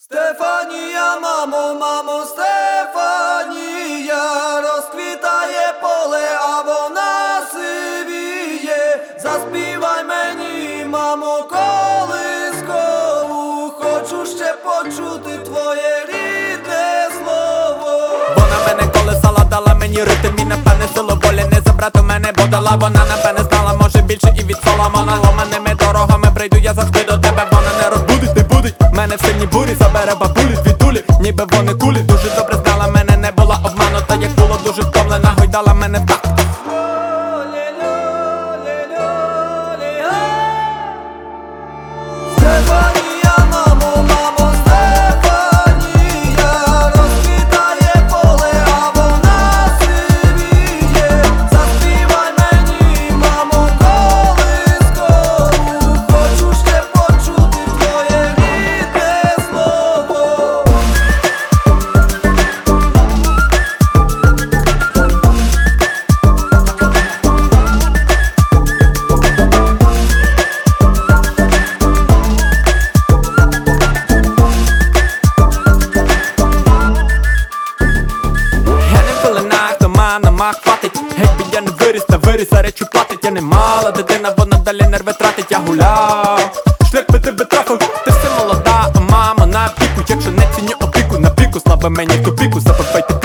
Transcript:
Стефанія, мамо, мамо, Стефанія, розквітає поле, а вона сивіє. Заспівай мені, мамо, колискову, хочу ще почути твоє рідне слово. Вона мене колесала, дала мені ритм і напевне силу волі не забрати в мене, бо дала. Вона напевне знала, може більше і від Соломона. Ломаними дорогами прийду я завжди до тебе. Вона не розбудить, не будить мене в сильній бурі, забере бабулі звідтулі, ніби вони кулі. Дуже добре знала мене, не була обманута, як було дуже втомлена, гойдала мене в такт. Стефанія, мамо, мамо, Стефанія, розквітає поле, а вона сивіє. Заспівай мені, мамо, колискову, хочу ще почути твоє рідне слово. Я не пеленах, дома на мах хватить. Геть я не виріс, та виріс, за речі платить. Я не мала дитина, вона далі нерви тратить. Я гуляв, шлях би тебе трафив. Ти все молода, а мама на піку. Якщо не ціню опіку, на піку, слава мені в тупіку, забивайте